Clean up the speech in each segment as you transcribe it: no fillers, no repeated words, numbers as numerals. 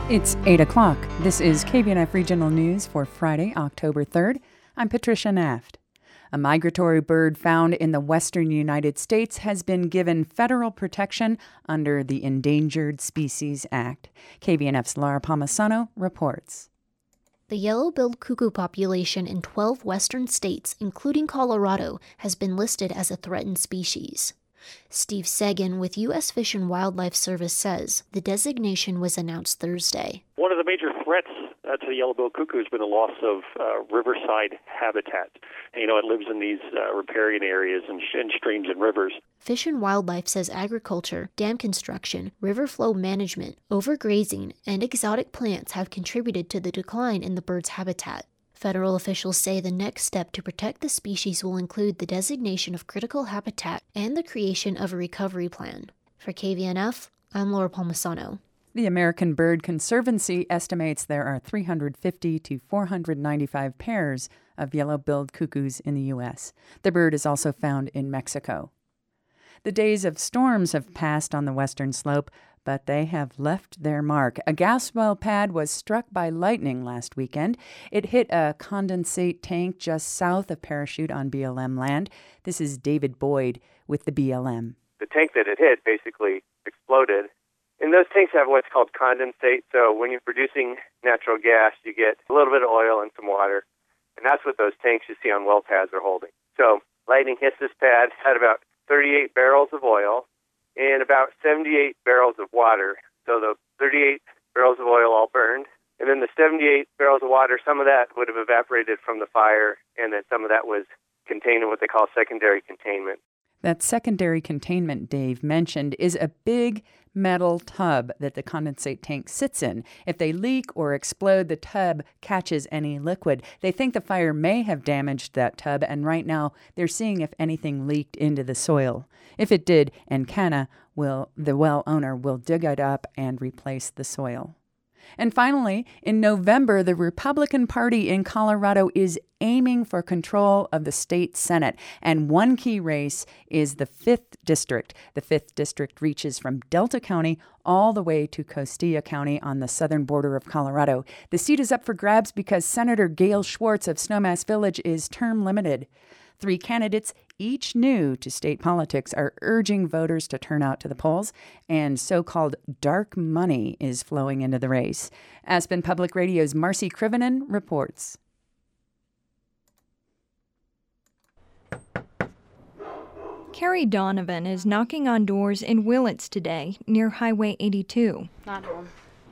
It's 8 o'clock. This is KVNF Regional News for Friday, October 3rd. I'm Patricia Naft. A migratory bird found in the western United States has been given federal protection under the Endangered Species Act. KVNF's Laura Palmisano reports. The yellow-billed cuckoo population in 12 western states, including Colorado, has been listed as a threatened species. Steve Sagan with U.S. Fish and Wildlife Service says the designation was announced Thursday. One of the major threats to the yellow-billed cuckoo has been the loss of riverside habitat. It lives in these riparian areas and streams and rivers. Fish and Wildlife says agriculture, dam construction, river flow management, overgrazing, and exotic plants have contributed to the decline in the bird's habitat. Federal officials say the next step to protect the species will include the designation of critical habitat and the creation of a recovery plan. For KVNF, I'm Laura Palmisano. The American Bird Conservancy estimates there are 350 to 495 pairs of yellow-billed cuckoos in the U.S. The bird is also found in Mexico. The days of storms have passed on the western slope, but they have left their mark. A gas well pad was struck by lightning last weekend. It hit a condensate tank just south of Parachute on BLM land. This is David Boyd with the BLM. The tank that it hit basically exploded. And those tanks have what's called condensate. So when you're producing natural gas, you get a little bit of oil and some water. And that's what those tanks you see on well pads are holding. So lightning hits this pad, had about 38 barrels of oil and about 78 barrels of water. So the 38 barrels of oil all burned. And then the 78 barrels of water, some of that would have evaporated from the fire, and then some of that was contained in what they call secondary containment. That secondary containment Dave mentioned is a big metal tub that the condensate tank sits in. If they leak or explode, the tub catches any liquid. They think the fire may have damaged that tub, and right now they're seeing if anything leaked into the soil. If it did, Encana the well owner will dig it up and replace the soil. And finally, in November, the Republican Party in Colorado is aiming for control of the state Senate. And one key race is the 5th District. The 5th District reaches from Delta County all the way to Costilla County on the southern border of Colorado. The seat is up for grabs because Senator Gail Schwartz of Snowmass Village is term limited. 3 candidates, each new to state politics, are urging voters to turn out to the polls, and so-called dark money is flowing into the race. Aspen Public Radio's Marcy Krivonen reports. Carrie Donovan is knocking on doors in Willits today, near Highway 82. Not home.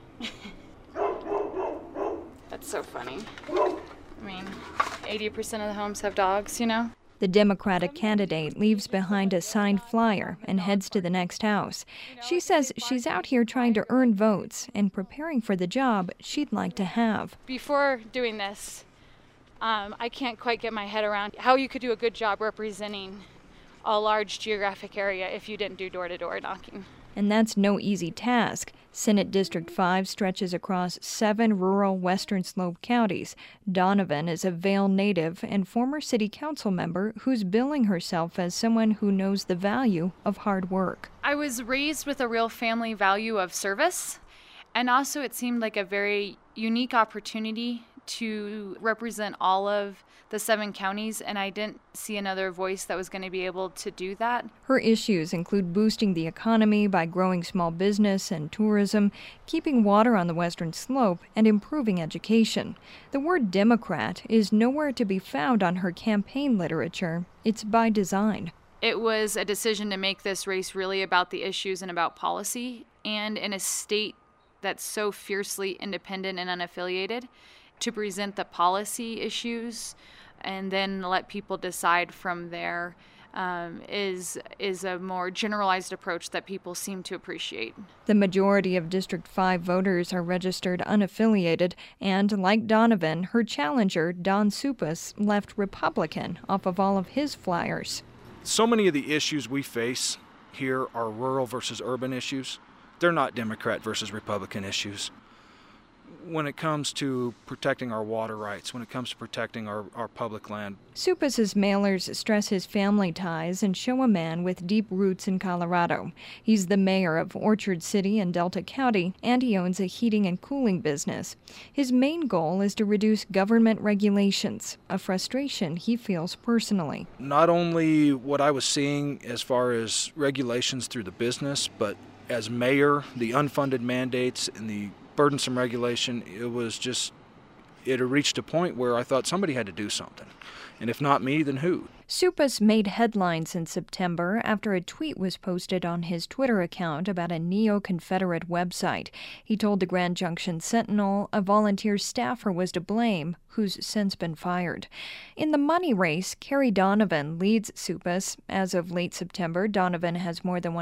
That's so funny. I mean, 80% of the homes have dogs, The Democratic candidate leaves behind a signed flyer and heads to the next house. She says she's out here trying to earn votes and preparing for the job she'd like to have. Before doing this, I can't quite get my head around how you could do a good job representing a large geographic area if you didn't do door-to-door knocking. And that's no easy task. Senate District 5 stretches across 7 rural western slope counties. Donovan is a Vail native and former city council member who's billing herself as someone who knows the value of hard work. I was raised with a real family value of service, and also it seemed like a very unique opportunity to represent all of the 7 counties, and I didn't see another voice that was going to be able to do that. Her issues include boosting the economy by growing small business and tourism, keeping water on the western slope, and improving education. The word Democrat is nowhere to be found on her campaign literature. It's by design. It was a decision to make this race really about the issues and about policy, and in a state that's so fiercely independent and unaffiliated, to present the policy issues and then let people decide from there is a more generalized approach that people seem to appreciate. The majority of District 5 voters are registered unaffiliated, and like Donovan, her challenger, Don Supas, left Republican off of all of his flyers. So many of the issues we face here are rural versus urban issues. They're not Democrat versus Republican issues. when it comes to protecting our water rights, when it comes to protecting our public land. Supas's mailers stress his family ties and show a man with deep roots in Colorado. He's the mayor of Orchard City in Delta County, and he owns a heating and cooling business. His main goal is to reduce government regulations, a frustration he feels personally. Not only what I was seeing as far as regulations through the business, but as mayor, the unfunded mandates and the burdensome regulation, it had reached a point where I thought somebody had to do something. And if not me, then who? Supas made headlines in September after a tweet was posted on his Twitter account about a neo-Confederate website. He told the Grand Junction Sentinel a volunteer staffer was to blame, who's since been fired. In the money race, Carrie Donovan leads Supas. As of late September, Donovan has more than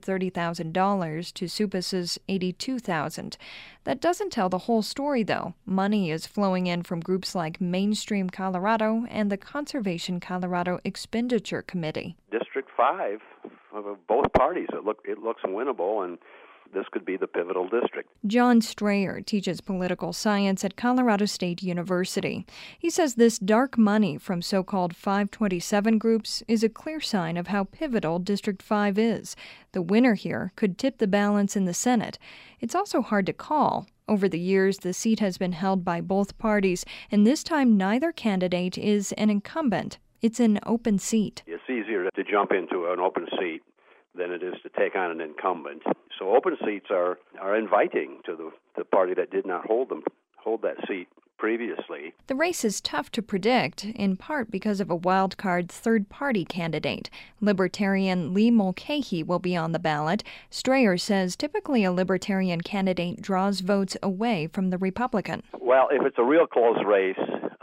$130,000 to Supas's $82,000. That doesn't tell the whole story, though. Money is flowing in from groups like Mainstream Colorado and the Conservation Colorado Expenditure Committee. District 5, both parties, it looks winnable, and this could be the pivotal district. John Strayer teaches political science at Colorado State University. He says this dark money from so-called 527 groups is a clear sign of how pivotal District 5 is. The winner here could tip the balance in the Senate. It's also hard to call. Over the years, the seat has been held by both parties, and this time neither candidate is an incumbent. It's an open seat. It's easier to jump into an open seat than it is to take on an incumbent. So open seats are inviting to the party that did not hold that seat previously. The race is tough to predict, in part because of a wild-card third-party candidate. Libertarian Lee Mulcahy will be on the ballot. Strayer says typically a Libertarian candidate draws votes away from the Republican. Well, if it's a real close race,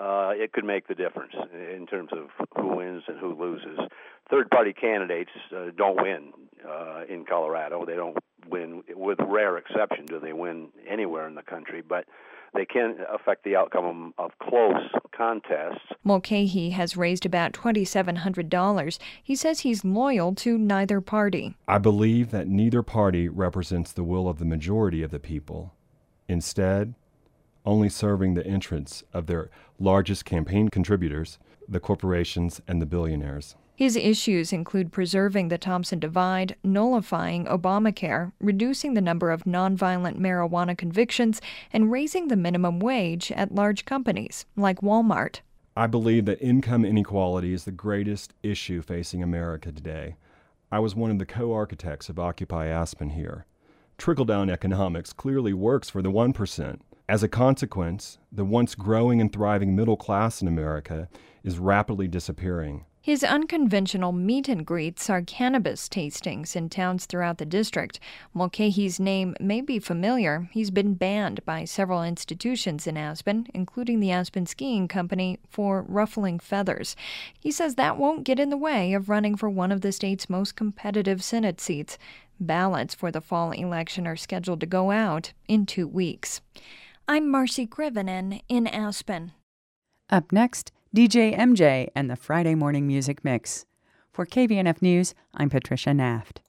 it could make the difference in terms of who wins and who loses. Third-party candidates don't win in Colorado. They don't win, with rare exception, do they win anywhere in the country, but they can affect the outcome of close contests. Mulcahy has raised about $2,700. He says he's loyal to neither party. I believe that neither party represents the will of the majority of the people. Instead, only serving the interests of their largest campaign contributors, the corporations and the billionaires. His issues include preserving the Thompson Divide, nullifying Obamacare, reducing the number of nonviolent marijuana convictions, and raising the minimum wage at large companies like Walmart. I believe that income inequality is the greatest issue facing America today. I was one of the co-architects of Occupy Aspen here. Trickle-down economics clearly works for the 1%. As a consequence, the once growing and thriving middle class in America is rapidly disappearing. His unconventional meet and greets are cannabis tastings in towns throughout the district. Mulcahy's name may be familiar. He's been banned by several institutions in Aspen, including the Aspen Skiing Company, for ruffling feathers. He says that won't get in the way of running for one of the state's most competitive Senate seats. Ballots for the fall election are scheduled to go out in 2 weeks. I'm Marcy Grivenen in Aspen. Up next, DJ MJ and the Friday Morning Music Mix. For KVNF News, I'm Patricia Naft.